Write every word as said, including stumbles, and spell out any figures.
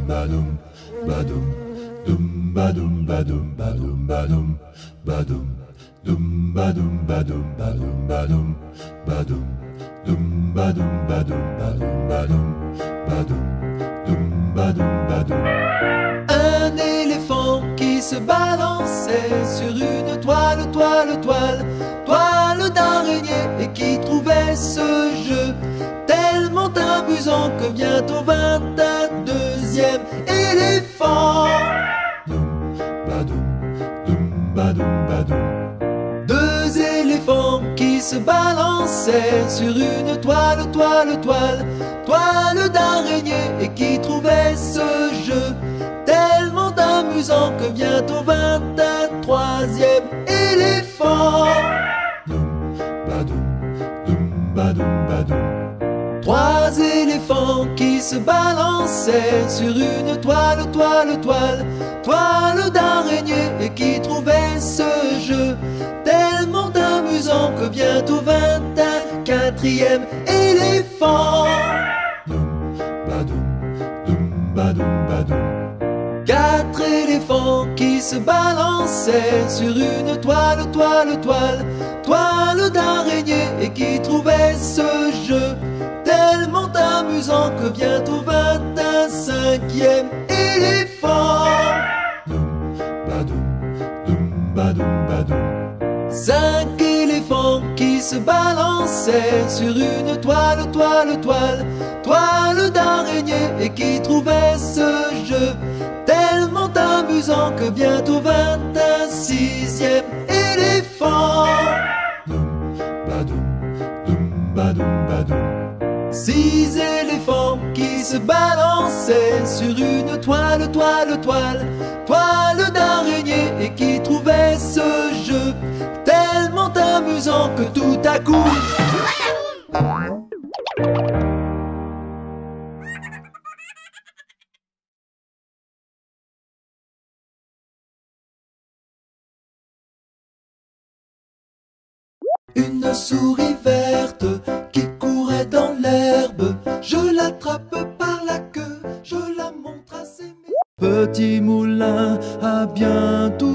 badum, badum, dum badum badum badum badum badum dum badum badum badum badum badum dum badum badum badum badum badum dum badum badum. Un éléphant qui se balançait sur une toile, toile, toile, toile d'araignée, et qui trouvait ce jeu tellement amusant que bientôt vint un deuxième éléphant. Dum badum, dum badum badum. Deux éléphants qui se balançaient sur une toile, toile, toile, toile d'araignée, et qui trouvaient ce jeu tellement amusant que bientôt vint un troisième éléphant. Dum badum, dum badum badum. Trois éléphants qui se balançaient sur une toile, toile, toile, toile d'araignée, et qui trouvaient ce jeu tellement amusant que bientôt vint un quatrième éléphant. Dum badum, dum badum badum. Quatre éléphants qui se balançaient sur une toile, toile, toile, toile d'araignée, et qui trouvaient ce jeu tellement amusant que bientôt vint un cinquième éléphant. Dum badum, dum badum badum. Cinq éléphants qui se balançaient sur une toile, toile, toile, toile d'araignée, et qui trouvaient ce jeu tellement amusant que bientôt vint un sixième éléphant. Dum badum, dum badum badum. Six éléphants qui se balançaient sur une toile, toile, toile, toile d'araignée, et qui trouvaient ce jeu tellement amusant que tout à coup une souris verte qui courait dans l'herbe, je l'attrape par la queue, je la montre à ses... Petit moulin a bien tout